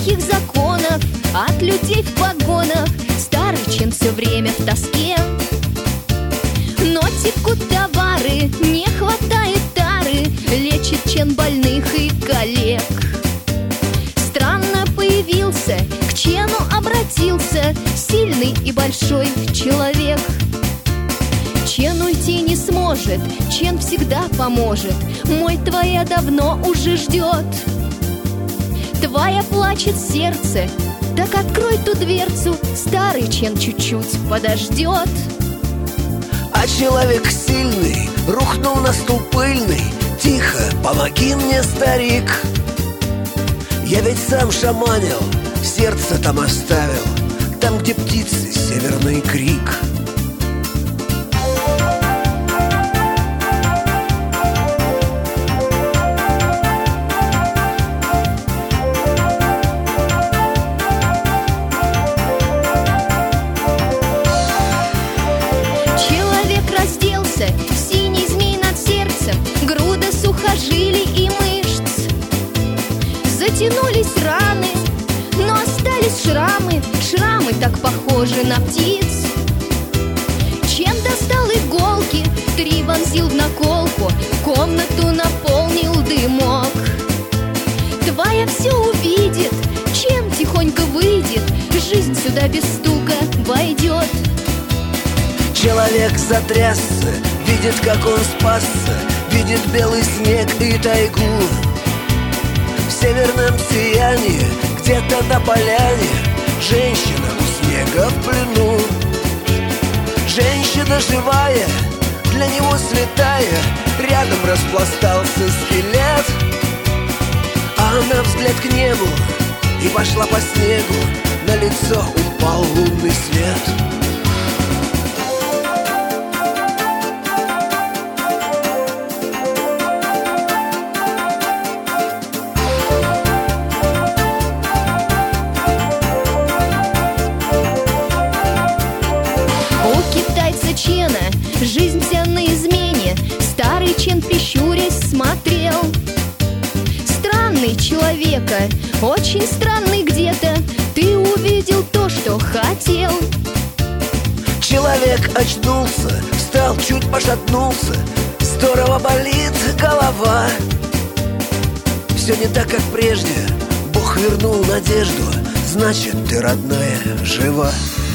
плохих законов, от людей в погонах. Старый Чен все время в тоске. Но текут товары, не хватает тары, лечит Чен больных и коллег. Странно появился, к Чену обратился сильный и большой человек. Чен уйти не сможет, Чен всегда поможет. Мой твоя давно уже ждет. Твоя плачет сердце, так открой ту дверцу, старый Чен чуть-чуть подождет. А человек сильный рухнул на стул пыльный. Тихо, помоги мне, старик. Я ведь сам шаманил, сердце там оставил, там, где птицы, северный крик. Синий змей над сердцем, груда сухожилий и мышц. Затянулись раны, но остались шрамы. Шрамы так похожи на птиц. Чен достал иголки, 3 вонзил в наколку, комнату наполнил дымок. Твоя все увидит, Чен тихонько выйдет, жизнь сюда без стука войдет. Человек затрясся, видит, как он спасся, видит белый снег и тайгу. В северном сиянии, где-то на поляне, женщина у снега в плену. Женщина живая, для него святая, рядом распластался скелет. А она взгляд к небу и пошла по снегу, на лицо упал лунный свет. Чена жизнь вся на измене. Старый Чен, прищурясь, смотрел. Странный человека, очень странный где-то. Ты увидел то, что хотел. Человек очнулся, встал, чуть пошатнулся. Здорово болит голова. Все не так, как прежде. Бог вернул надежду, значит, ты, родная, жива.